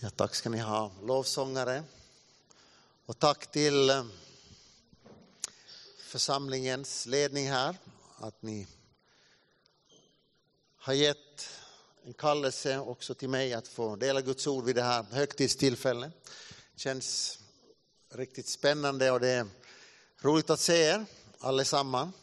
Ja, tack ska ni ha, lovsångare. Och tack till församlingens ledning här. Att ni har gett en kallelse också till mig att få dela Guds ord vid det här högtidstillfället. Det känns riktigt spännande och det är roligt att se er allesammans.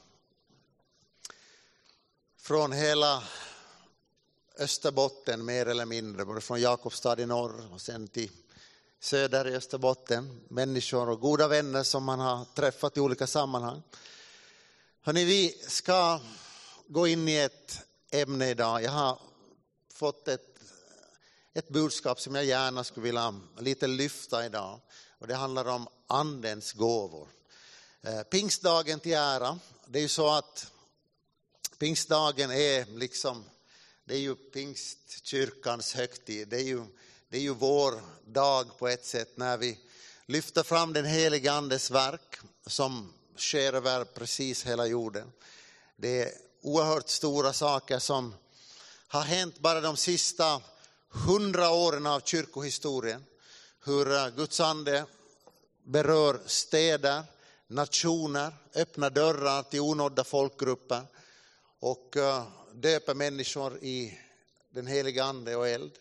Från hela Österbotten mer eller mindre, både från Jakobstad i norr och sen till söder i Österbotten. Människor och goda vänner som man har träffat i olika sammanhang. Hörrni, vi ska gå in i ett ämne idag. Jag har fått ett budskap som jag gärna skulle vilja lite lyfta idag. Och det handlar om andens gåvor. Pingstdagen till ära. Det är ju så att pingstdagen är liksom, det är ju pingstkyrkans högtid. Det är ju vår dag på ett sätt när vi lyfter fram den heliga andes verk som sker över precis hela jorden. Det är oerhört stora saker som har hänt bara de sista 100 åren av kyrkohistorien. Hur Guds ande berör städer, nationer, öppnar dörrar till onådda folkgrupper och döper människor i den heliga ande och eld.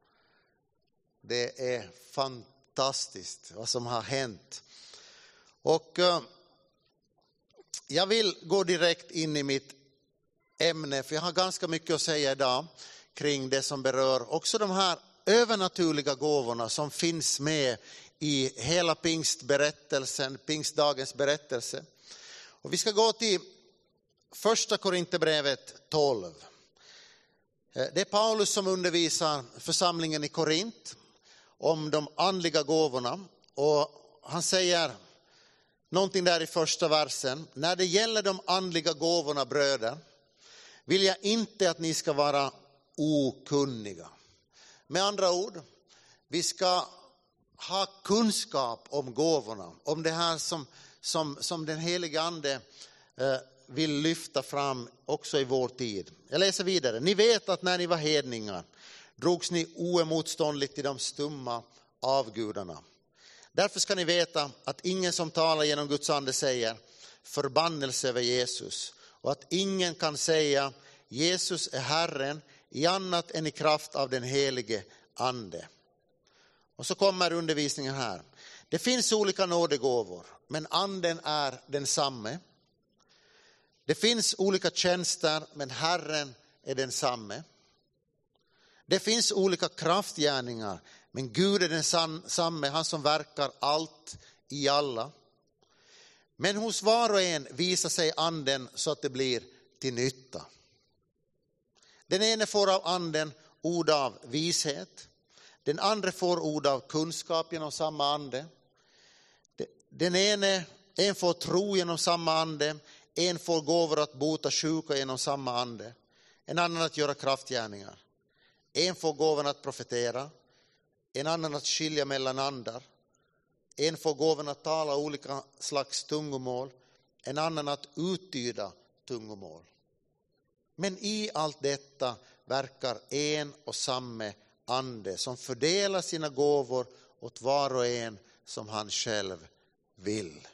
Det är fantastiskt vad som har hänt. Och jag vill gå direkt in i mitt ämne, för jag har ganska mycket att säga idag kring det som berör också de här övernaturliga gåvorna som finns med i hela pingstberättelsen, pingstdagens berättelse. Och vi ska gå till första Korinthierbrevet 12. Det är Paulus som undervisar församlingen i Korint om de andliga gåvorna. Och han säger någonting där i första versen. När det gäller de andliga gåvorna, bröder, vill jag inte att ni ska vara okunniga. Med andra ord, vi ska ha kunskap om gåvorna. Om det här som den heliga ande vill lyfta fram också i vår tid. Jag läser vidare. Ni vet att när ni var hedningar drogs ni oemotståndligt till de stumma avgudarna. Därför ska ni veta att ingen som talar genom Guds ande säger förbannelse över Jesus. Och att ingen kan säga Jesus är Herren i annat än i kraft av den helige ande. Och så kommer undervisningen här. Det finns olika nådegåvor, men anden är densamme. Det finns olika tjänster, men Herren är densamme. Det finns olika kraftgärningar, men Gud är densamme, han som verkar allt i alla. Men hos var och en visar sig anden så att det blir till nytta. Den ene får av anden ord av vishet. Den andra får ord av kunskap genom samma ande. En får tro genom samma ande. En får gåvor att bota sjuka genom samma ande. En annan att göra kraftgärningar. En får gåvan att profetera. En annan att skilja mellan andar. En får gåvan att tala olika slags tungomål. En annan att uttyda tungomål. Men i allt detta verkar en och samma ande som fördelar sina gåvor åt var och en som han själv vill.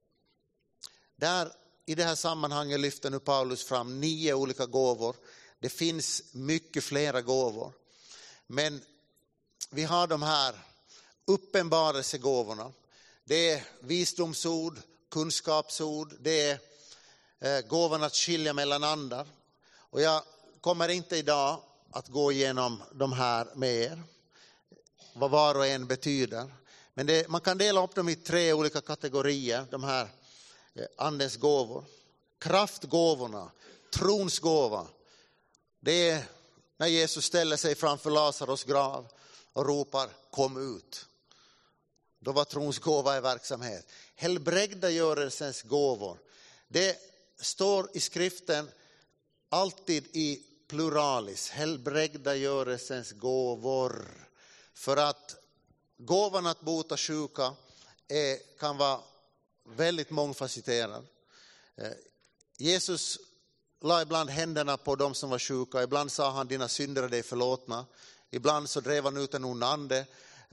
I det här sammanhanget lyfter nu Paulus fram 9 olika gåvor. Det finns mycket flera gåvor. Men vi har de här uppenbarelsegåvorna. Det är visdomsord, kunskapsord. Det är gåvan att skilja mellan andar. Och jag kommer inte idag att gå igenom de här med er. Vad var och en betyder. Men man kan dela upp dem i 3 olika kategorier. De här andens gåvor. Kraftgåvorna, trons gåva. Det är när Jesus ställer sig framför Lazarus grav och ropar kom ut. Då var trons gåva i verksamhet. Helbrägdagörelsens gåvor. Det står i skriften alltid i pluralis. Helbrägdagörelsens gåvor. För att gåvan att bota sjuka kan vara väldigt mångfacetterad. Jesus la ibland händerna på dem som var sjuka. Ibland sa han dina synder är dig förlåtna. Ibland så drev han ut en ond ande.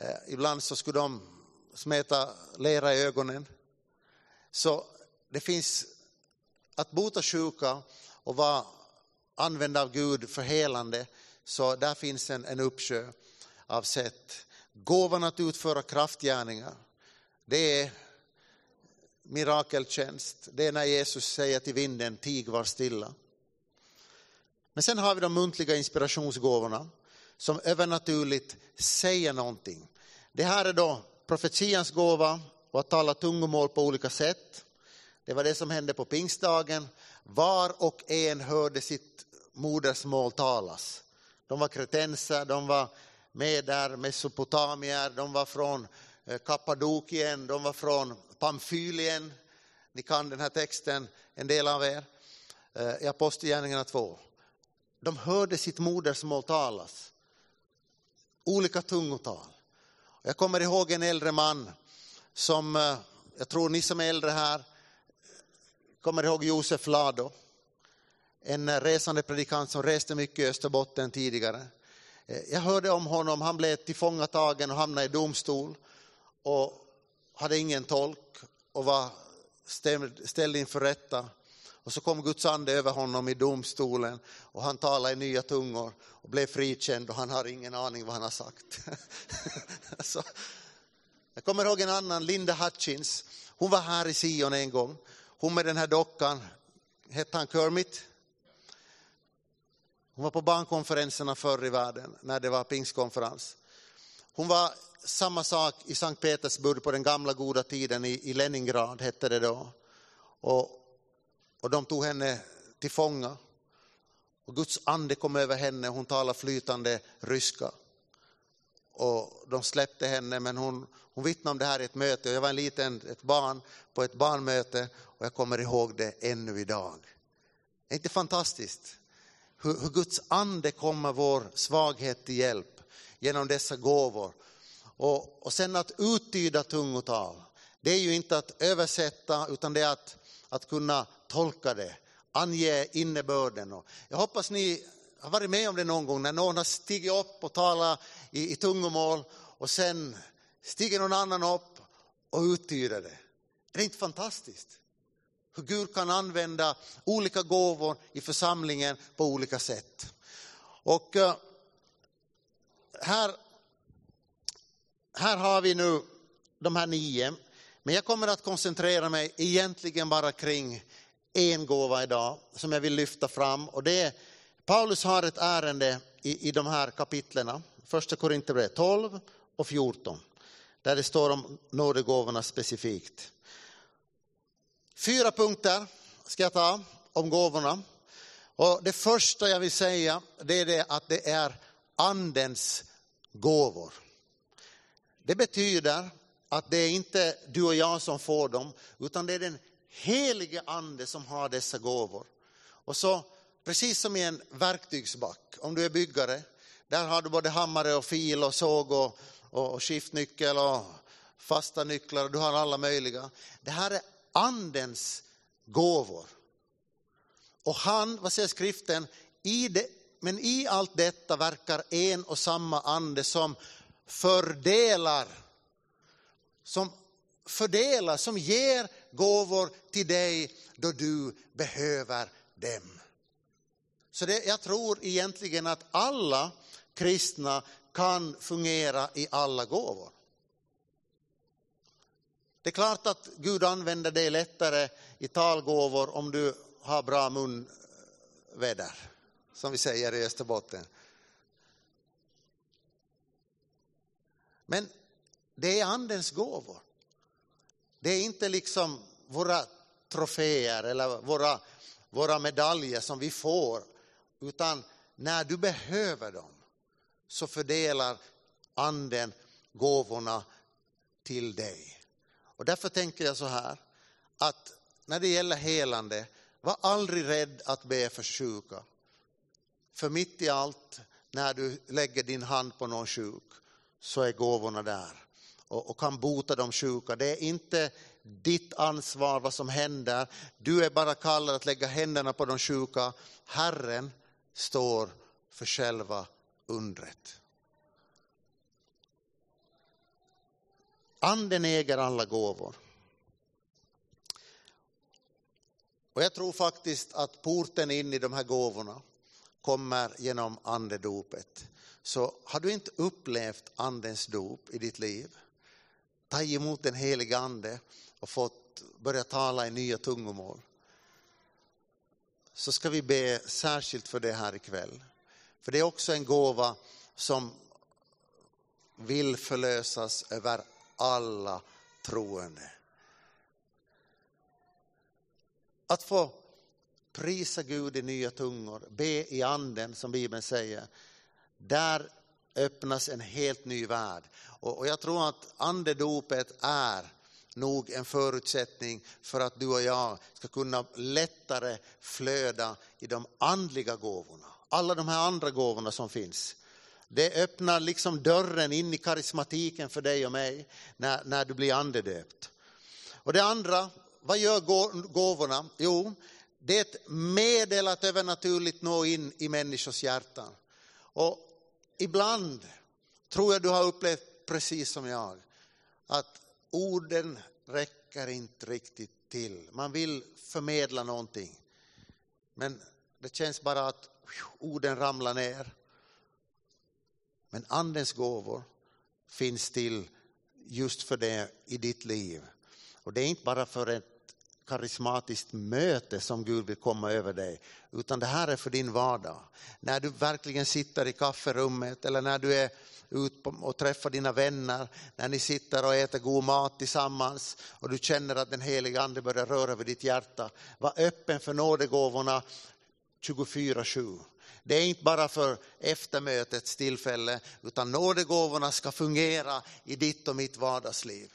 Ibland så skulle de smeta lera i ögonen. Så det finns att bota sjuka och vara använd av Gud för helande. Så där finns en uppsjö av sätt. Gåvan att utföra kraftgärningar. Det är mirakeltjänst. Det är när Jesus säger till vinden, tig var stilla. Men sen har vi de muntliga inspirationsgåvorna som övernaturligt säger någonting. Det här är då profetians gåva och att tala tungomål på olika sätt. Det var det som hände på pingstdagen. Var och en hörde sitt modersmål talas. De var kretenser, de var medar, mesopotamier, de var från Kappadokien, de var från Pamfylien. Ni kan den här texten, en del av er, i Apostlagärningarna 2. De hörde sitt modersmål talas. Olika tungotal. Jag kommer ihåg en äldre man som, jag tror ni som är äldre här, kommer ihåg Josef Lado. En resande predikant som reste mycket i Österbotten tidigare. Jag hörde om honom, han blev tillfångatagen och hamnade i domstol. Och hade ingen tolk och var ställd inför rätta. Och så kom Guds ande över honom i domstolen och han talade i nya tungor och blev frikänd och han har ingen aning vad han har sagt. Så, jag kommer ihåg en annan, Linda Hutchins. Hon var här i Sion en gång. Hon med den här dockan, hette han Kermit? Hon var på barnkonferenserna förr i världen när det var pingstkonferens. Hon var samma sak i Sankt Petersburg på den gamla goda tiden i Leningrad hette det då. Och de tog henne till fånga. Och Guds ande kom över henne. Hon talade flytande ryska. Och de släppte henne men hon vittnade om det här i ett möte. Och jag var ett barn på ett barnmöte. Och jag kommer ihåg det ännu idag. Det är inte fantastiskt? Hur Guds ande kommer vår svaghet till hjälp genom dessa gåvor. Och sen att uttyda tungotal. Det är ju inte att översätta utan det är att kunna tolka det. Ange innebörden. Och jag hoppas ni har varit med om det någon gång. När någon har stigit upp och talat i tungomål. Och sen stiger någon annan upp och uttyder det. Är det inte fantastiskt? Hur Gud kan använda olika gåvor i församlingen på olika sätt. Och här har vi nu de här 9. Men jag kommer att koncentrera mig egentligen bara kring en gåva idag som jag vill lyfta fram. Och det är, Paulus har ett ärende i de här kapitlerna. Första Korinthierbrevet 12 och 14. Där det står om nådegåvorna specifikt. 4 punkter ska jag ta om gåvorna. Och det första jag vill säga det är det att det är andens gåvor. Det betyder att det är inte du och jag som får dem utan det är den helige ande som har dessa gåvor. Och så precis som i en verktygsback, om du är byggare, där har du både hammare och fil och såg och skiftnyckel och fasta nycklar och du har alla möjliga. Det här är andens gåvor. Och han, vad säger skriften, men i allt detta verkar en och samma ande som fördelar, som ger gåvor till dig då du behöver dem. Så jag tror egentligen att alla kristna kan fungera i alla gåvor. Det är klart att Gud använder det lättare i talgåvor om du har bra munväder, som vi säger i Österbotten. Men det är andens gåvor. Det är inte liksom våra troféer eller våra medaljer som vi får. Utan när du behöver dem så fördelar anden gåvorna till dig. Och därför tänker jag så här. Att när det gäller helande, var aldrig rädd att be för sjuka. För mitt i allt, när du lägger din hand på någon sjuk, så är gåvorna där. Och kan bota de sjuka. Det är inte ditt ansvar vad som händer. Du är bara kallad att lägga händerna på de sjuka. Herren står för själva undret. Anden äger alla gåvor. Och jag tror faktiskt att porten in i de här gåvorna kommer genom andedopet. Så har du inte upplevt andens dop i ditt liv, ta emot den heliga ande och fått börja tala i nya tungomål, så ska vi be särskilt för det här ikväll. För det är också en gåva som vill förlösas över alla troende. Att få prisa Gud i nya tungor, be i anden som Bibeln säger, där öppnas en helt ny värld. Och jag tror att andedopet är nog en förutsättning för att du och jag ska kunna lättare flöda i de andliga gåvorna. Alla de här andra gåvorna som finns. Det öppnar liksom dörren in i karismatiken för dig och mig när du blir andedöpt. Och det andra, vad gör gåvorna? Jo, det är ett medel att övernaturligt nå in i människors hjärtan. Och ibland tror jag du har upplevt precis som jag, att orden räcker inte riktigt till. Man vill förmedla någonting, men det känns bara att orden ramlar ner. Men andens gåvor finns till just för det i ditt liv. Och det är inte bara för ett karismatiskt möte som Gud vill komma över dig, utan det här är för din vardag. När du verkligen sitter i kafferummet, eller när du är ut och träffar dina vänner, när ni sitter och äter god mat tillsammans och du känner att den heliga ande börjar röra vid ditt hjärta. Var öppen för nådegåvorna 24/7. Det är inte bara för eftermötets tillfälle, utan nådegåvorna ska fungera i ditt och mitt vardagsliv.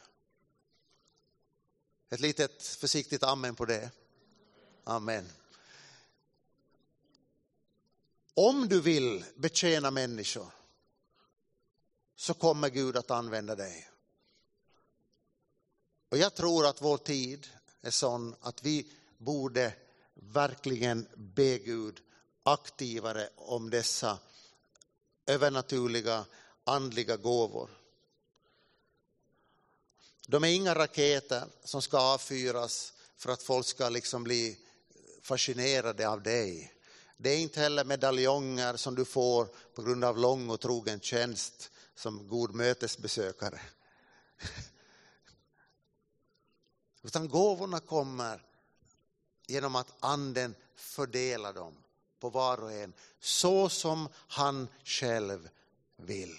Ett litet försiktigt amen på det. Amen. Om du vill betjäna människor, så kommer Gud att använda dig. Och jag tror att vår tid är sån att vi borde verkligen be Gud aktivare om dessa övernaturliga andliga gåvor. De är inga raketer som ska avfyras för att folk ska liksom bli fascinerade av dig. Det är inte heller medaljonger som du får på grund av lång och trogen tjänst som god mötesbesökare. Utan gåvorna kommer genom att anden fördelar dem på var och en så som han själv vill.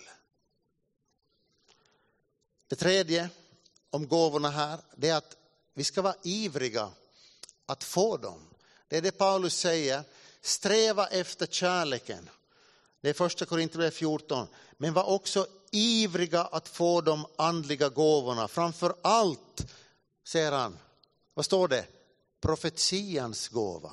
Det tredje om gåvorna här, det är att vi ska vara ivriga att få dem. Det är det Paulus säger, sträva efter kärleken. Det är första Korinthierbrevet 14. Men var också ivriga att få de andliga gåvorna. Framför allt, säger han, vad står det? Profetians gåva.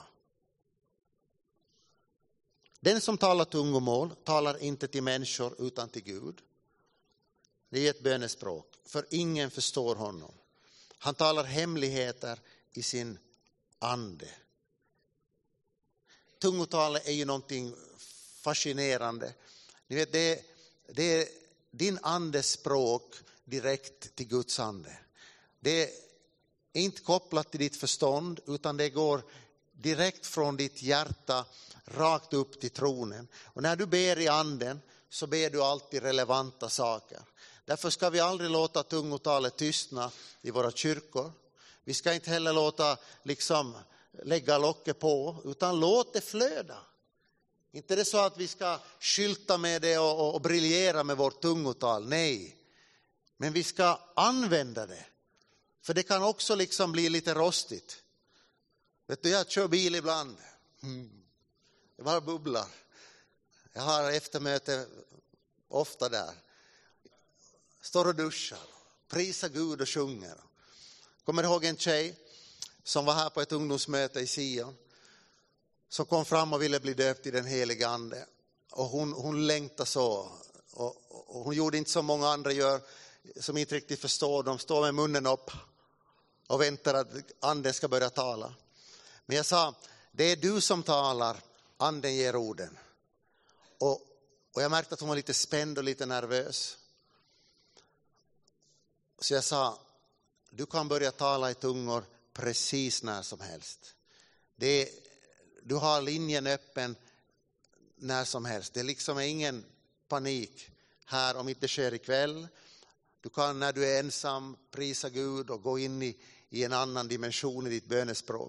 Den som talar tungomål talar inte till människor utan till Gud. Det är ett bönespråk, för ingen förstår honom. Han talar hemligheter i sin ande. Tungotalet är ju någonting fascinerande. Ni vet, det är din andes språk direkt till Guds ande. Det är inte kopplat till ditt förstånd, utan det går direkt från ditt hjärta rakt upp till tronen. Och när du ber i anden så ber du alltid relevanta saker. Därför ska vi aldrig låta tungotalet tystna i våra kyrkor. Vi ska inte heller låta lägga locket på, utan låt det flöda. Inte det är så att vi ska skylta med det och briljera med vårt tungotal, nej. Men vi ska använda det. För det kan också bli lite rostigt. Vet du, jag kör bil ibland. Det bara bubblar. Jag har eftermöte ofta där. Står och duschar. Prisar Gud och sjunger. Kommer ihåg en tjej som var här på ett ungdomsmöte i Sion. Som kom fram och ville bli döpt i den heliga ande. Och hon längtade så. Och hon gjorde inte som många andra gör. Som inte riktigt förstår. De står med munnen upp. Och väntar att anden ska börja tala. Men jag sa, det är du som talar. Anden ger orden. Och jag märkte att hon var lite spänd och lite nervös. Så jag sa, du kan börja tala i tungor precis när som helst. Du har linjen öppen när som helst. Det liksom är ingen panik här om inte sker ikväll. Du kan när du är ensam prisa Gud och gå in i en annan dimension i ditt bönespråk.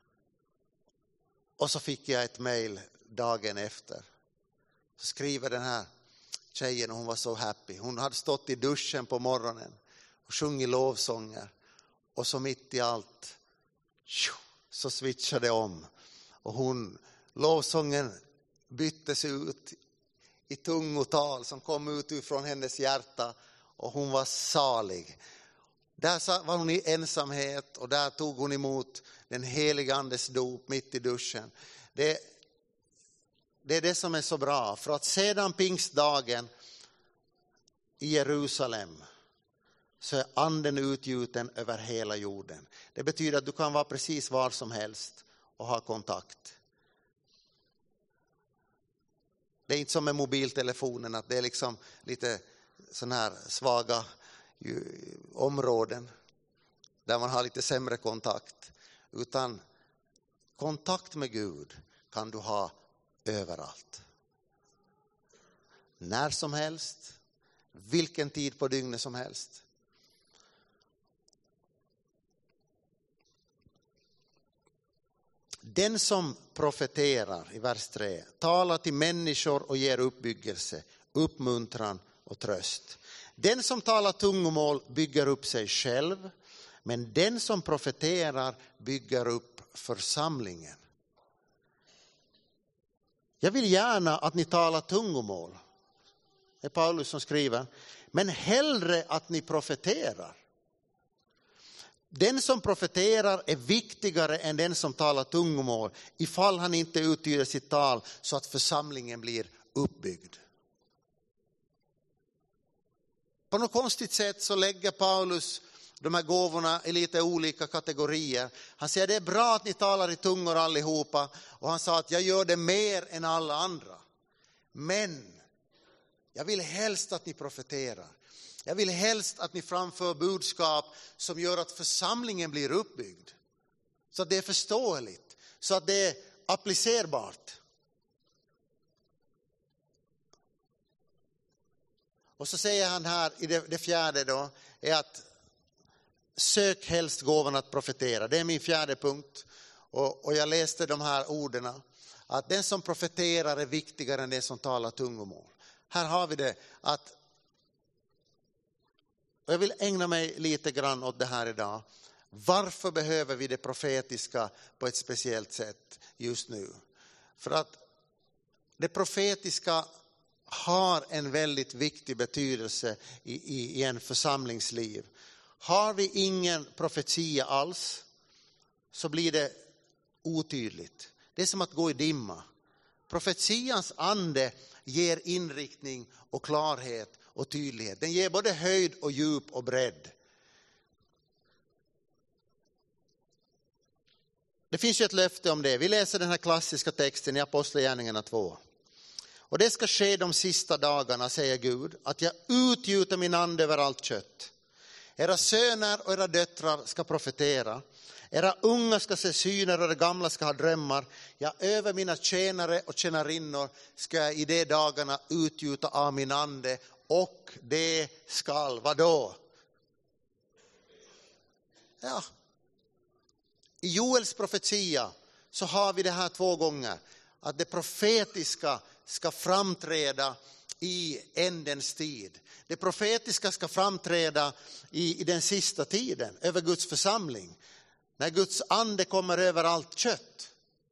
Och så fick jag ett mejl dagen efter. Så skriver den här tjejen, och hon var så happy. Hon hade stått i duschen på morgonen och sjungit lovsånger. Och så mitt i allt så switchade det om. Och lovsången byttes ut i tungotal som kom ut från hennes hjärta. Och hon var salig. Där var hon i ensamhet och där tog hon emot den heliga andes dop mitt i duschen. Det är det som är så bra. För att sedan pingstdagen i Jerusalem så är anden utgjuten över hela jorden. Det betyder att du kan vara precis var som helst och ha kontakt. Det är inte som med mobiltelefonen att det är liksom lite sån här svaga områden där man har lite sämre kontakt. Utan kontakt med Gud kan du ha överallt. När som helst, vilken tid på dygnet som helst. Den som profeterar i vers 3 talar till människor och ger uppbyggelse, uppmuntran och tröst. Den som talar tungomål bygger upp sig själv, men den som profeterar bygger upp församlingen. Jag vill gärna att ni talar tungomål. Det är Paulus som skriver. Men hellre att ni profeterar. Den som profeterar är viktigare än den som talar tungomål, ifall han inte uttyder sitt tal så att församlingen blir uppbyggd. På något konstigt sätt så lägger Paulus de här gåvorna i lite olika kategorier. Han säger det är bra att ni talar i tungor allihopa. Och han sa att jag gör det mer än alla andra. Men jag vill helst att ni profeterar. Jag vill helst att ni framför budskap som gör att församlingen blir uppbyggd. Så att det är förståeligt. Så att det är applicerbart. Och så säger han här i det fjärde då, är att sök helst gåvan att profetera. Det är min fjärde punkt. Och jag läste de här orden. Att den som profeterar är viktigare än den som talar tungomål. Här har vi det. Och jag vill ägna mig lite grann åt det här idag. Varför behöver vi det profetiska på ett speciellt sätt just nu? För att det profetiska har en väldigt viktig betydelse i en församlingsliv. Har vi ingen profetia alls så blir det otydligt. Det är som att gå i dimma. Profetians ande ger inriktning och klarhet och tydlighet. Den ger både höjd och djup och bredd. Det finns ju ett löfte om det. Vi läser den här klassiska texten i Apostlagärningarna 2. Och det ska ske de sista dagarna, säger Gud, att jag utgjuter min ande över allt kött. Era söner och era döttrar ska profetera. Era unga ska se syner och era gamla ska ha drömmar. Ja, över mina tjänare och tjänarinnor ska jag i de dagarna utgjuta av min ande. Och det skall, vadå? Ja. I Joels profetia så har vi det här 2 gånger. Att det profetiska ska framträda i ändens tid. Det profetiska ska framträda i den sista tiden över Guds församling. När Guds ande kommer över allt kött.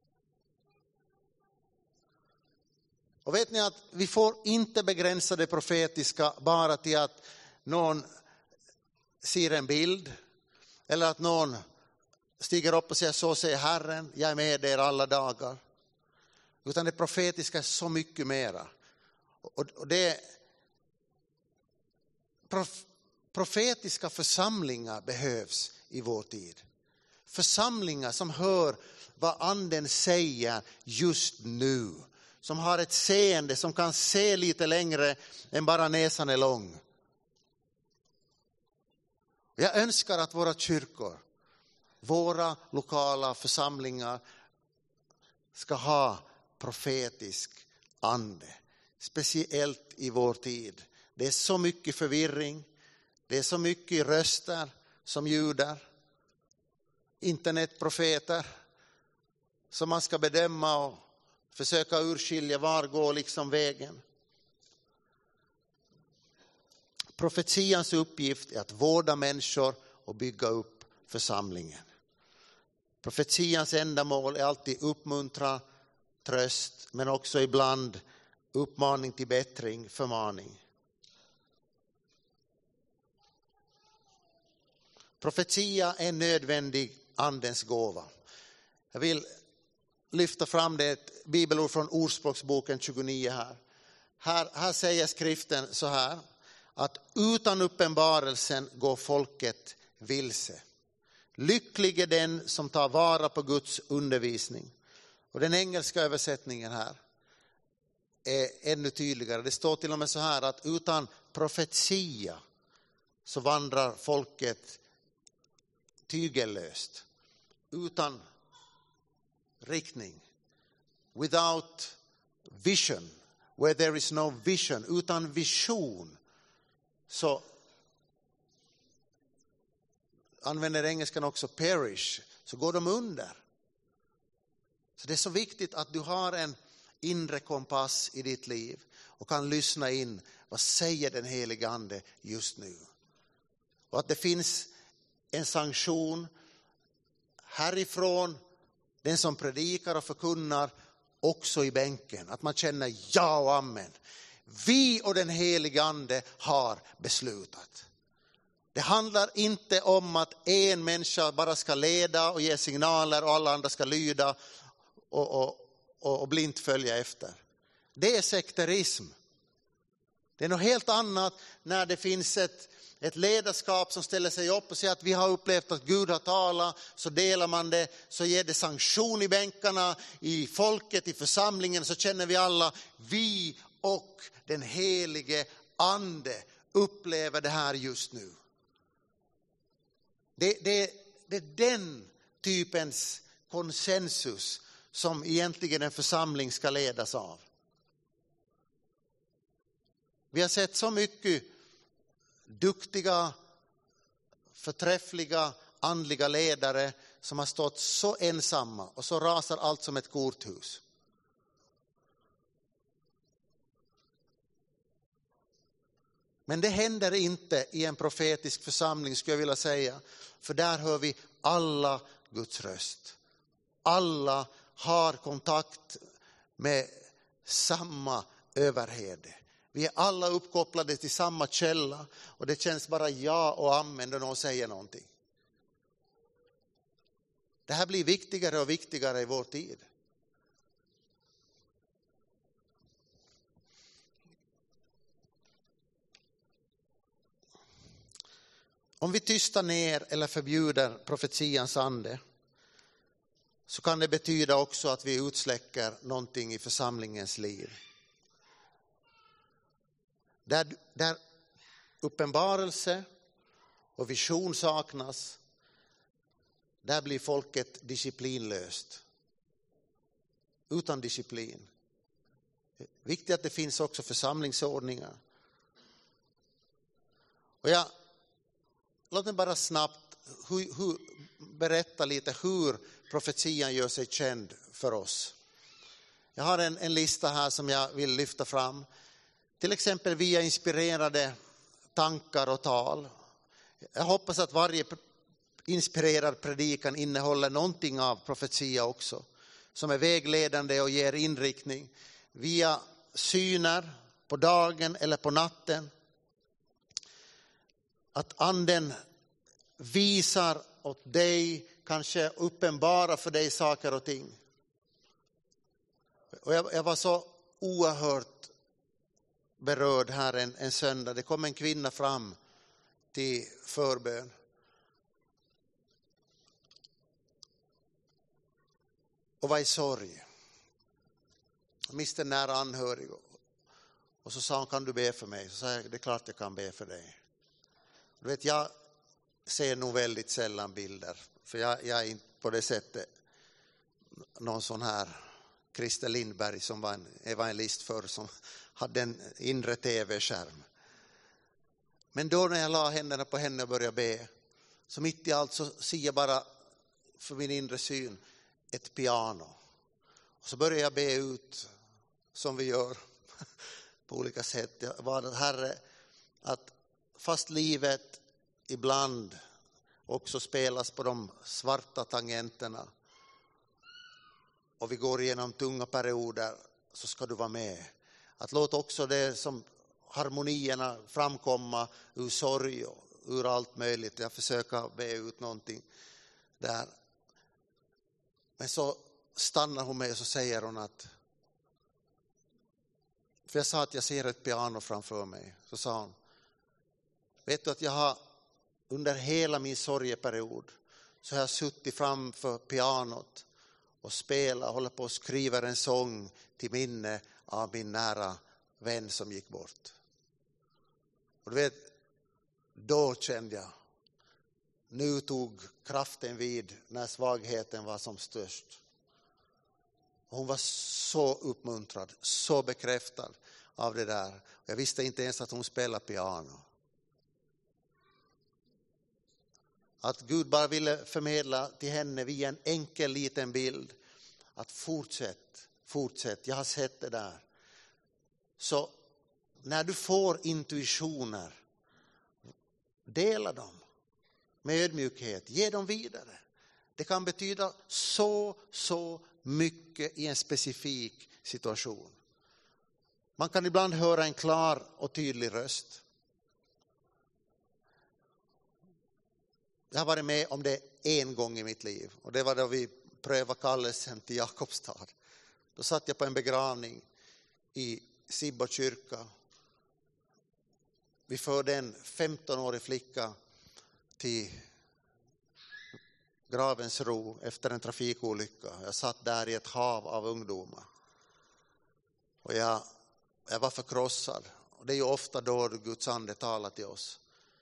Och vet ni att vi får inte begränsa det profetiska bara till att någon ser en bild. Eller att någon stiger upp och säger så säger Herren, jag är med er alla dagar. Utan det profetiska är så mycket mera. Och det profetiska församlingar behövs i vår tid. Församlingar som hör vad anden säger just nu. Som har ett seende som kan se lite längre än bara näsan är lång. Jag önskar att våra kyrkor, våra lokala församlingar ska ha profetisk ande. Speciellt i vår tid. Det är så mycket förvirring. Det är så mycket röster som ljuder. Internetprofeter som man ska bedöma och försöka urskilja var går liksom vägen. Profetians uppgift är att vårda människor och bygga upp församlingen. Profetians ändamål är alltid uppmuntra, tröst, men också ibland uppmaning till bättring, förmaning. Profetia är en nödvändig andens gåva. Jag vill lyfta fram det ett bibelord från Ordspråksboken 29 här. Här säger skriften så här, att utan uppenbarelsen går folket vilse. Lycklig är den som tar vara på Guds undervisning. Och den engelska översättningen här är ännu tydligare. Det står till och med så här att utan profetia så vandrar folket tygellöst. Utan riktning. Without vision. Where there is no vision. Utan vision. Så använder engelskan också perish. Så går de under. Så det är så viktigt att du har en inre kompass i ditt liv. Och kan lyssna in. Vad säger den helige ande just nu? Och att det finns en sanktion härifrån. Den som predikar och förkunnar också i bänken. Att man känner ja och amen. Vi och den helige ande har beslutat. Det handlar inte om att en människa bara ska leda och ge signaler och alla andra ska lyda och blint följa efter. Det är sekterism. Det är något helt annat när det finns ett ledarskap som ställer sig upp och säger att vi har upplevt att Gud har talat, så delar man det, så ger det sanktion i bänkarna, i folket, i församlingen, så känner vi alla, vi och den helige ande upplever det här just nu. Det är den typens konsensus som egentligen en församling ska ledas av. Vi har sett så mycket duktiga, förträffliga, andliga ledare som har stått så ensamma och så rasar allt som ett korthus. Men det händer inte i en profetisk församling, skulle jag vilja säga. För där hör vi alla Guds röst. Alla har kontakt med samma överherde. Vi är alla uppkopplade till samma källa. Och det känns bara ja och amen när någon säger någonting. Det här blir viktigare och viktigare i vår tid. Om vi tystar ner eller förbjuder profetians ande, så kan det betyda också att vi utsläcker någonting i församlingens liv. Där uppenbarelse och vision saknas, där blir folket disciplinlöst. Utan disciplin. Viktigt att det finns också församlingsordningar. Och låt mig bara snabbt berätta lite hur profetian gör sig känd för oss. Jag har en lista här som jag vill lyfta fram. Till exempel via inspirerade tankar och tal. Jag hoppas att varje inspirerad predikan innehåller någonting av profetia också. Som är vägledande och ger inriktning. Via syner på dagen eller på natten. Att anden visar åt dig, kanske uppenbara för dig saker och ting. Och jag var så oerhört berörd här en söndag. Det kom en kvinna fram till förbön. Och var i sorg. Jag miste en nära anhörig. Och så sa hon, kan du be för mig? Så sa jag, det är klart jag kan be för dig. Du vet, ser nog väldigt sällan bilder. För jag är inte på det sättet någon sån här Christer Lindberg som var en evangelist förr som hade en inre tv-skärm. Men då när jag la händerna på henne och började be, så mitt i allt så ser jag bara för min inre syn ett piano. Och så började jag be ut som vi gör på olika sätt. Jag bad Herre att fast livet ibland också spelas på de svarta tangenterna och vi går igenom tunga perioder, så ska du vara med. Att låta också det som harmonierna framkomma ur sorg och ur allt möjligt. Jag försöker be ut någonting där. Men så stannar hon mig och så säger hon att, för jag sa att jag ser ett piano framför mig. Så sa hon, vet du att jag har under hela min sorgeperiod så har jag suttit framför pianot och spelat, håller på att skriva en sång till minne av min nära vän som gick bort. Och du vet, då kände jag, nu tog kraften vid när svagheten var som störst. Och hon var så uppmuntrad, så bekräftad av det där. Jag visste inte ens att hon spelade piano. Att Gud bara ville förmedla till henne via en enkel liten bild. Att fortsätt, jag har sett det där. Så när du får intuitioner, dela dem med ödmjukhet, ge dem vidare. Det kan betyda så mycket i en specifik situation. Man kan ibland höra en klar och tydlig röst. Jag har varit med om det en gång i mitt liv. Och det var då vi prövade kallelsen till Jakobstad. Då satt jag på en begravning i Sibbo kyrka. Vi förde en 15-årig flicka till gravens ro efter en trafikolycka. Jag satt där i ett hav av ungdomar. Och jag var förkrossad. Och det är ju ofta då Guds ande talar till oss.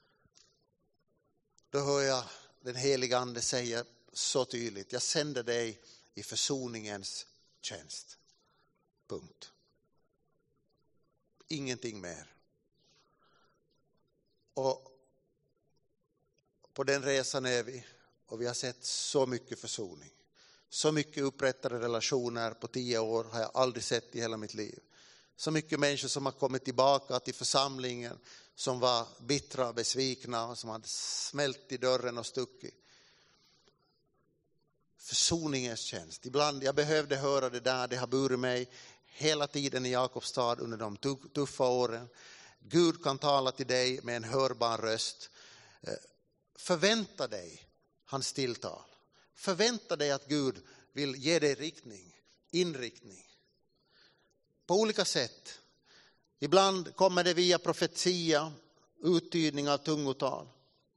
Då hör jag den heliga ande säga så tydligt, jag sänder dig i försoningens tjänst. Punkt. Ingenting mer. Och på den resan är vi, och vi har sett så mycket försoning. Så mycket upprättade relationer på 10 år har jag aldrig sett i hela mitt liv. Så mycket människor som har kommit tillbaka till församlingen, som var bittra och besvikna, som hade smält i dörren och stuckit. Försoningens tjänst. Ibland, jag behövde höra det där, det har burit mig hela tiden i Jakobstad under de tuffa åren. Gud kan tala till dig med en hörbar röst. Förvänta dig hans tilltal. Förvänta dig att Gud vill ge dig riktning, inriktning. På olika sätt. Ibland kommer det via profetia, uttydning av tungotal.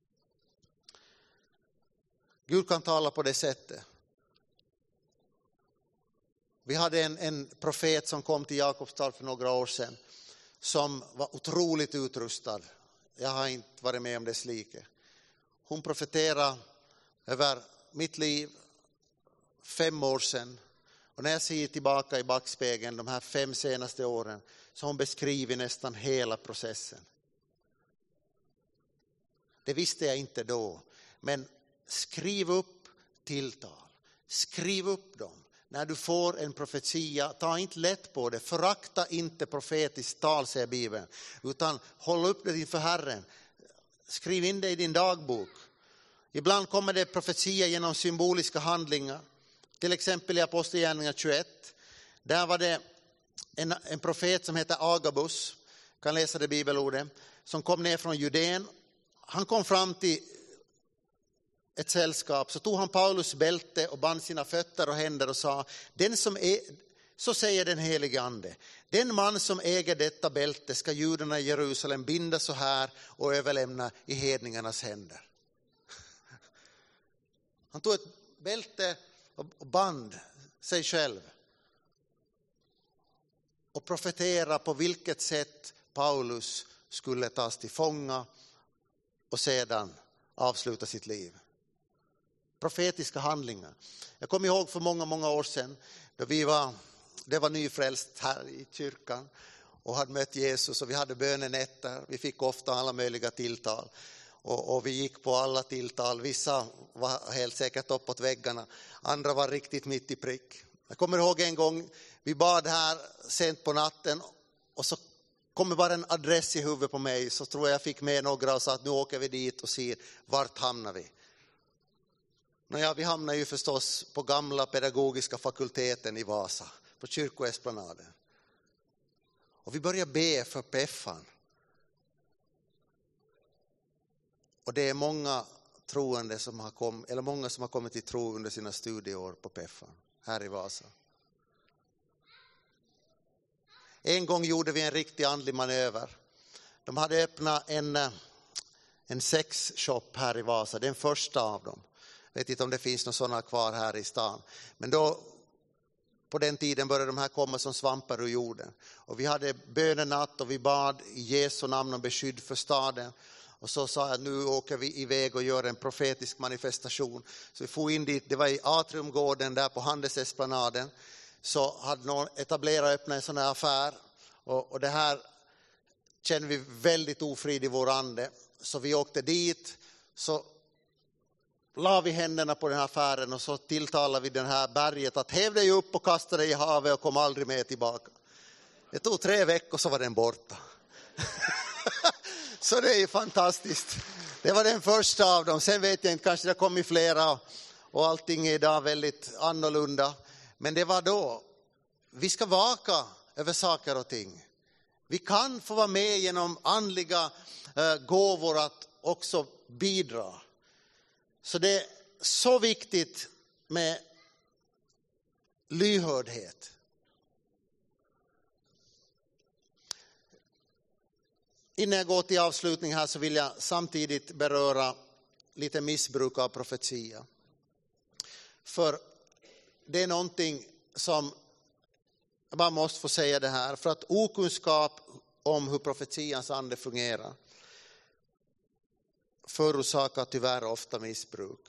Gud kan tala på det sättet. Vi hade en profet som kom till Jakobstad för några år sedan, som var otroligt utrustad. Jag har inte varit med om dess like. Hon profeterade över mitt liv 5 år sedan. Och när jag ser tillbaka i backspegeln de här 5 senaste åren, så har hon beskrivit nästan hela processen. Det visste jag inte då. Men skriv upp tilltal. Skriv upp dem. När du får en profetia, ta inte lätt på det. Förakta inte profetiskt tal, säger Bibeln. Utan håll upp det inför Herren. Skriv in det i din dagbok. Ibland kommer det profetia genom symboliska handlingar. Till exempel i Apostlagärningarna 21. Där var det en profet som heter Agabus. Kan läsa det bibelordet. Som kom ner från Judén. Han kom fram till ett sällskap. Så tog han Paulus bälte och band sina fötter och händer och sa. Så säger den helige ande. Den man som äger detta bälte ska judarna i Jerusalem binda så här och överlämna i hedningarnas händer. Han tog ett bälte och band sig själv. Och profetera på vilket sätt Paulus skulle tas till fånga och sedan avsluta sitt liv. Profetiska handlingar. Jag kommer ihåg för många år sedan då det var nyfrälst här i kyrkan och hade mött Jesus och vi hade bönenätter. Vi fick ofta alla möjliga tilltal och vi gick på alla tilltal. Vissa var helt säkert uppåt väggarna, andra var riktigt mitt i prick. Jag kommer ihåg en gång vi bad här sent på natten och så kommer bara en adress i huvudet på mig, så tror jag fick med några och sa att nu åker vi dit och ser vart hamnar vi. Nåja, vi hamnar ju förstås på gamla pedagogiska fakulteten i Vasa, på kyrkoesplanaden. Och vi börjar be för Peffan. Och det är många troende som har kommit till tro under sina studieår på Peffan, här i Vasa. En gång gjorde vi en riktig andlig manöver. De hade öppnat en sexshop här i Vasa, den första av dem. Jag vet inte om det finns några sådana kvar här i stan. Men då, på den tiden började de här komma som svampar ur jorden. Och vi hade bönenatt och vi bad i Jesu namn om beskydd för staden. Och så sa jag, nu åker vi iväg och gör en profetisk manifestation. Så vi får in dit, det var i Atriumgården där på Handelsesplanaden. Så hade någon etablerat öppnat en sån här affär. Och det här kände vi väldigt ofrid i vår ande. Så vi åkte dit, så la vi händerna på den här affären och så tilltalade vi den här berget att häv dig upp och kasta dig i havet och kom aldrig med tillbaka. Det tog 3 veckor så var den borta. Så det är ju fantastiskt. Det var den första av dem. Sen vet jag inte, kanske det kommer flera och allting är idag väldigt annorlunda. Men det var då. Vi ska vaka över saker och ting. Vi kan få vara med genom andliga gåvor att också bidra. Så det är så viktigt med lyhördhet. Innan jag går till avslutning här så vill jag samtidigt beröra lite missbruk av profetia. För det är någonting som, jag bara måste få säga det här, för att okunskap om hur profetians ande fungerar förorsakar tyvärr ofta missbruk.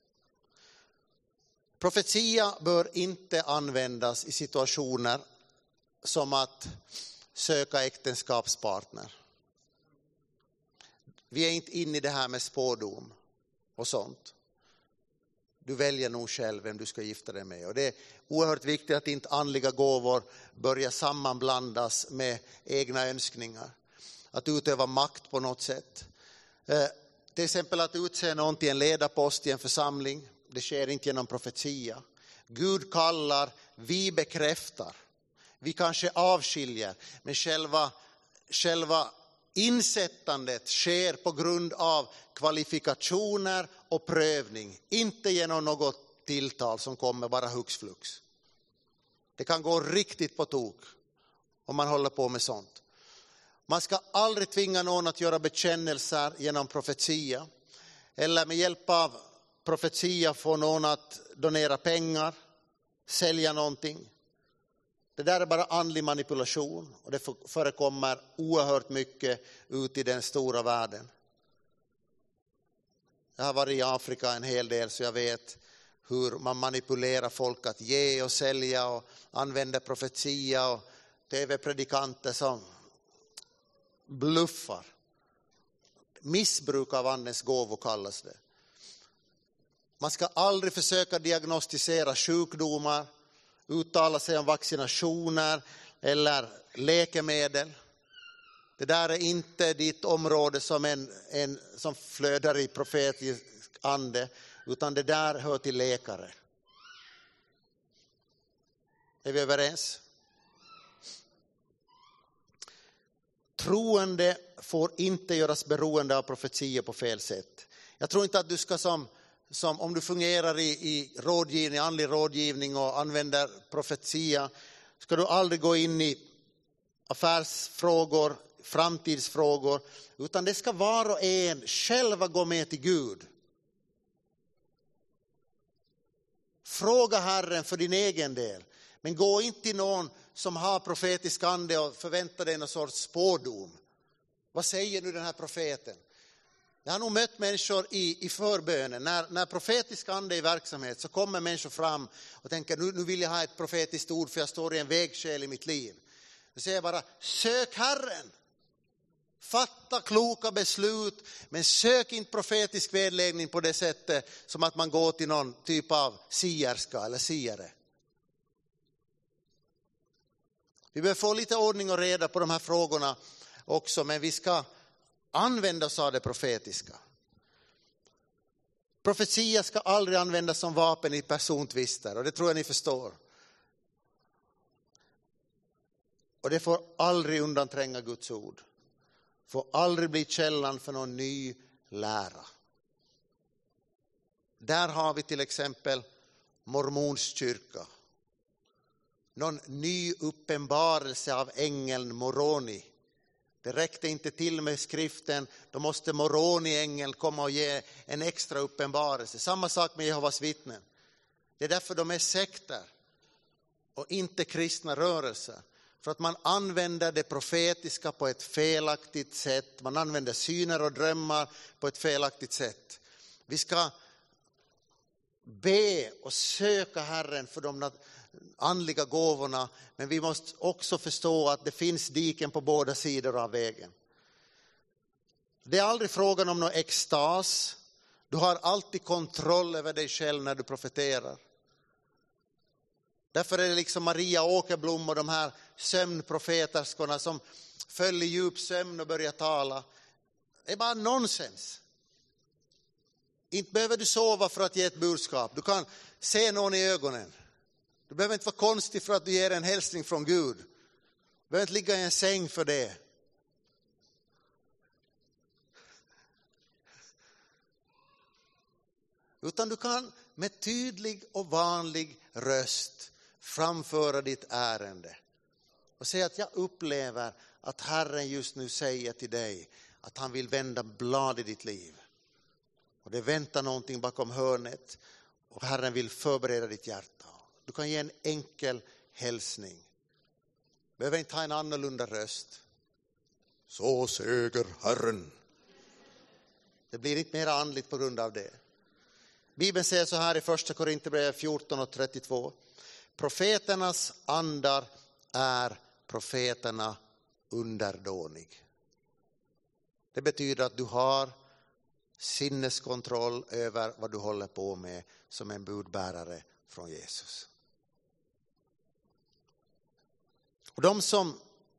Profetia bör inte användas i situationer som att söka äktenskapspartner. Vi är inte inne i det här med spådom och sånt. Du väljer nog själv vem du ska gifta dig med. Och det är oerhört viktigt att inte andliga gåvor börjar sammanblandas med egna önskningar. Att utöva makt på något sätt. Till exempel att utse någon till en ledarpost i en församling. Det sker inte genom profetia. Gud kallar, vi bekräftar. Vi kanske avskiljer. Men själva insättandet sker på grund av kvalifikationer och prövning. Inte genom något tilltal som kommer bara hux flux. Det kan gå riktigt på tok om man håller på med sånt. Man ska aldrig tvinga någon att göra bekännelser genom profetia. Eller med hjälp av profetia få någon att donera pengar, sälja någonting. Det där är bara andlig manipulation och det förekommer oerhört mycket ut i den stora världen. Jag har varit i Afrika en hel del så jag vet hur man manipulerar folk att ge och sälja och använder profetia och tv-predikanter som bluffar. Missbruk av andens gåvor kallas det. Man ska aldrig försöka diagnostisera sjukdomar, uttala sig om vaccinationer eller läkemedel. Det där är inte ditt område som flödar i profetisk ande, utan det där hör till läkare. Är vi överens? Troende får inte göras beroende av profetier på fel sätt. Jag tror inte att du ska som om du fungerar i rådgivning, andlig rådgivning och använder profetia, ska du aldrig gå in i affärsfrågor, framtidsfrågor, utan det ska var och en själva gå med till Gud. Fråga Herren för din egen del, men gå inte till någon som har profetisk ande och förvänta dig någon sorts spådom. Vad säger nu den här profeten? Jag har nog mött människor i förbönen. När profetisk ande är i verksamhet så kommer människor fram och tänker nu vill jag ha ett profetiskt ord för jag står i en vägskäl i mitt liv. Då säger jag bara, sök Herren. Fatta kloka beslut, men sök inte profetisk vägledning på det sättet som att man går till någon typ av sierska eller siare. Vi behöver få lite ordning och reda på de här frågorna också, men vi ska använda oss av det profetiska. Profetia ska aldrig användas som vapen i persontvister, och det tror jag ni förstår. Och det får aldrig undantränga Guds ord. Får aldrig bli källan för någon ny lära. Där har vi till exempel mormonskyrka. Någon ny uppenbarelse av ängeln Moroni. Det räckte inte till med skriften, då måste Moroni-ängeln komma och ge en extra uppenbarelse. Samma sak med Jehovas vittnen. Det är därför de är sekter och inte kristna rörelser. För att man använder det profetiska på ett felaktigt sätt. Man använder syner och drömmar på ett felaktigt sätt. Vi ska be och söka Herren för de andliga gåvorna. Men vi måste också förstå att det finns diken på båda sidor av vägen. Det är aldrig frågan om någon extas. Du har alltid kontroll över dig själv när du profeterar. Därför är det liksom Maria Åkerblom och de här sömnprofeterskorna som föll i djup sömn och började tala. Det är bara nonsens. Inte behöver du sova för att ge ett budskap. Du kan se någon i ögonen. Du behöver inte vara konstig för att du ger en hälsning från Gud. Du behöver inte ligga i en säng för det. Utan du kan med tydlig och vanlig röst framföra ditt ärende. Och säga att jag upplever att Herren just nu säger till dig att han vill vända blad i ditt liv. Och det väntar någonting bakom hörnet. Och Herren vill förbereda ditt hjärta. Du kan ge en enkel hälsning. Behöver inte ha en annorlunda röst. Så säger Herren. Det blir inte mer andligt på grund av det. Bibeln säger så här i första Korinthierbrevet 14 och 32. Profeternas andar är profeterna underdånig. Det betyder att du har sinneskontroll över vad du håller på med som en budbärare från Jesus. Och de som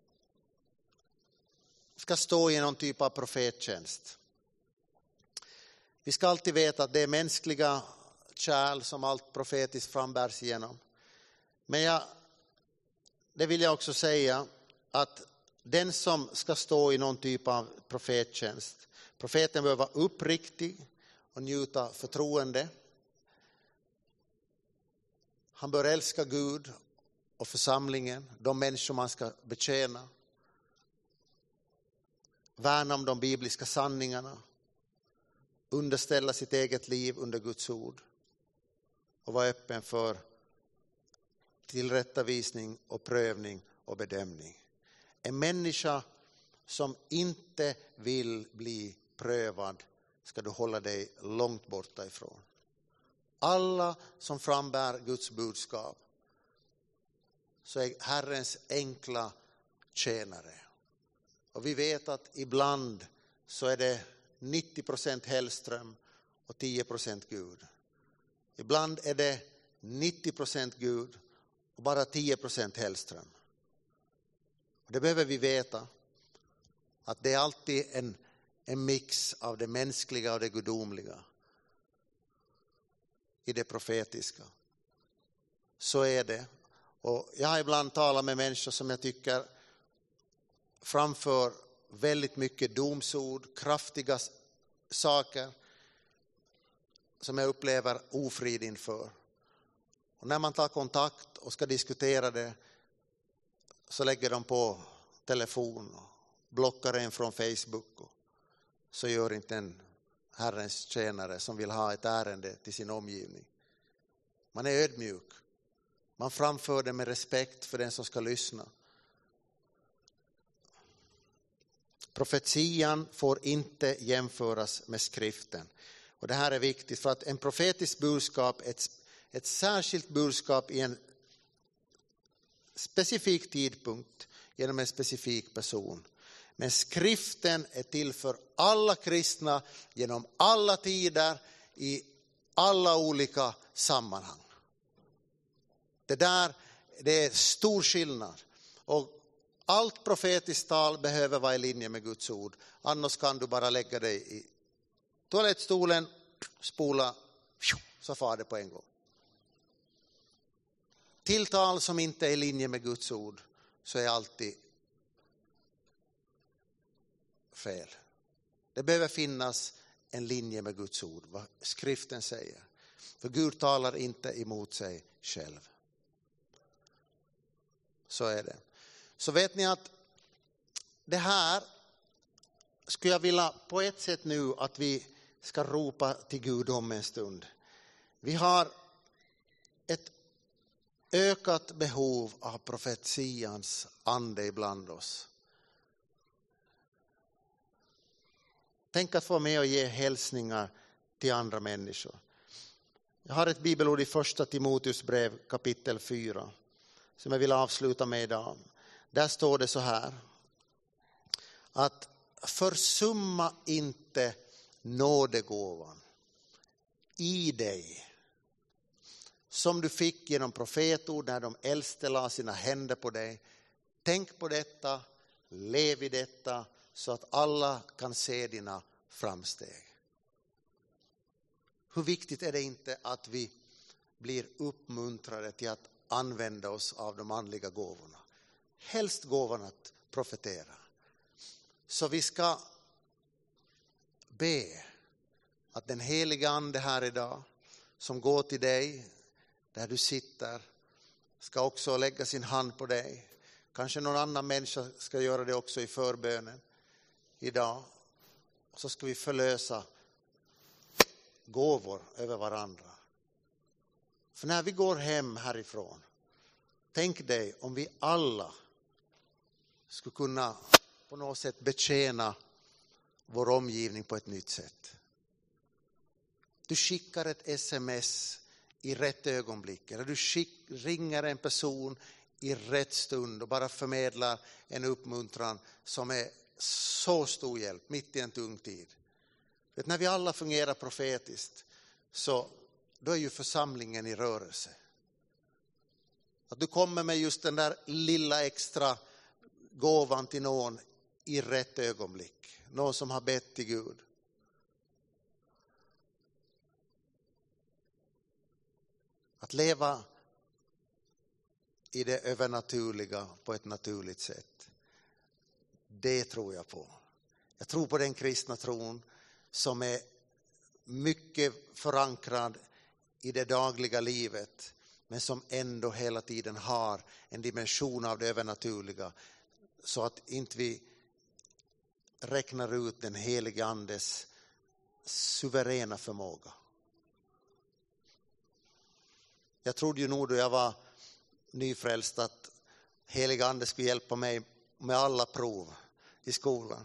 ska stå i någon typ av profettjänst. Vi ska alltid veta att det är mänskliga kärl som allt profetiskt frambärs igenom. Men det vill jag också säga att den som ska stå i någon typ av profettjänst. Profeten behöver vara uppriktig och njuta förtroende. Han bör älska Gud och församlingen, de människor man ska betjäna. Värna om de bibliska sanningarna. Underställa sitt eget liv under Guds ord. Och vara öppen för tillrättavisning och prövning och bedömning. En människa som inte vill bli prövad ska du hålla dig långt borta ifrån. Alla som frambär Guds budskap så är Herrens enkla tjänare. Och vi vet att ibland så är det 90% Hellström och 10% Gud. Ibland är det 90% Gud och bara 10% Hellström. Och det behöver vi veta. Att det är alltid en mix av det mänskliga och det gudomliga. I det profetiska. Så är det. Och jag har ibland talat med människor som jag tycker framför väldigt mycket domsord, kraftiga saker som jag upplever ofrid inför. Och när man tar kontakt och ska diskutera det så lägger de på telefon och blockar en från Facebook. Och så gör inte en Herrens tjänare som vill ha ett ärende till sin omgivning. Man är ödmjuk. Man framför det med respekt för den som ska lyssna. Profetian får inte jämföras med skriften. Och det här är viktigt för att en profetisk budskap, ett särskilt budskap i en specifik tidpunkt genom en specifik person. Men skriften är till för alla kristna genom alla tider i alla olika sammanhang. Det är stor skillnad. Och allt profetiskt tal behöver vara i linje med Guds ord. Annars kan du bara lägga dig i toalettstolen, spola, så far det på en gång. Tilltal som inte är i linje med Guds ord så är alltid fel. Det behöver finnas en linje med Guds ord, vad skriften säger. För Gud talar inte emot sig själv. Så är det. Så vet ni att det här skulle jag vilja på ett sätt nu att vi ska ropa till Gud om en stund. Vi har ett ökat behov av profetians ande ibland oss. Tänk att få med och ge hälsningar till andra människor. Jag har ett bibelord i första Timoteus brev kapitel 4 som jag vill avsluta med idag. Där står det så här, att försumma inte nådegåvan i dig som du fick genom profetord när de äldste la sina händer på dig. Tänk på detta, lev i detta så att alla kan se dina framsteg. Hur viktigt är det inte att vi blir uppmuntrade till att använda oss av de andliga gåvorna. Helst gåvan att profetera. Så vi ska be att den heliga ande här idag som går till dig där du sitter ska också lägga sin hand på dig. Kanske någon annan människa ska göra det också i förbönen idag. Och så ska vi förlösa gåvor över varandra. För när vi går hem härifrån, tänk dig om vi alla skulle kunna på något sätt betjäna vår omgivning på ett nytt sätt. Du skickar ett sms i rätt ögonblick. Eller du ringer en person i rätt stund och bara förmedlar en uppmuntran som är så stor hjälp mitt i en tung tid. Vet, när vi alla fungerar profetiskt så då är ju församlingen i rörelse. Att du kommer med just den där lilla extra gåvan till någon i rätt ögonblick. Någon som har bett till Gud. Att leva i det övernaturliga på ett naturligt sätt. Det tror jag på. Jag tror på den kristna tron som är mycket förankrad i det dagliga livet. Men som ändå hela tiden har en dimension av det övernaturliga. Så att inte vi räknar ut den heliga andes suveräna förmåga. Jag trodde ju nog då jag var nyfrälst att heliga ande skulle hjälpa mig med alla prov i skolan.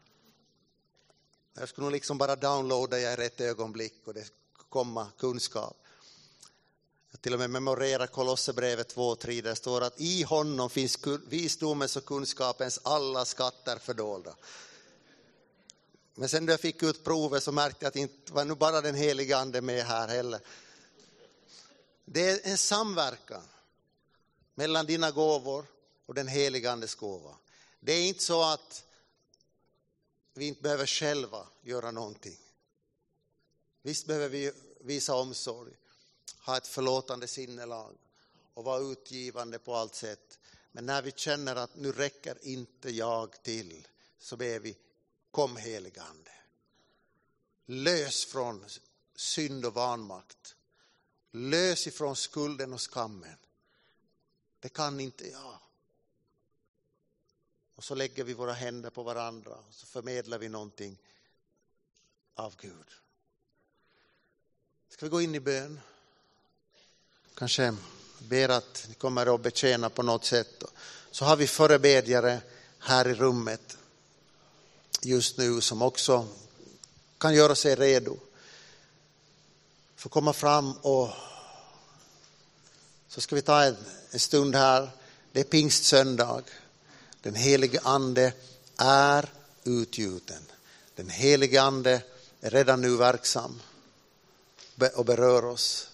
Jag skulle nog liksom bara downloada i rätt ögonblick och det komma kunskap. Jag till och med memorerar Kolosserbrevet 2:3 där står att i honom finns visdomens och kunskapens alla skatter fördolda. Men sen när jag fick ut provet så märkte jag att det inte var nu bara den heliga ande med här heller. Det är en samverkan mellan dina gåvor och den heliga andes gåva. Det är inte så att vi inte behöver själva göra någonting. Visst behöver vi visa omsorg, ha ett förlåtande sinnelag och vara utgivande på allt sätt. Men när vi känner att nu räcker inte jag till så ber vi, kom heliga ande. Lös från synd och vanmakt. Lös ifrån skulden och skammen. Det kan inte jag. Och så lägger vi våra händer på varandra och så förmedlar vi någonting av Gud. Ska vi gå in i bön? Kanske ber att ni kommer att betjäna på något sätt. Så har vi förebedjare här i rummet. just nu som också kan göra sig redo för att komma fram, och så ska vi ta en stund här. Det är pingstsöndag. Den helige ande är utgjuten. Den helige ande är redan nu verksam och berör oss.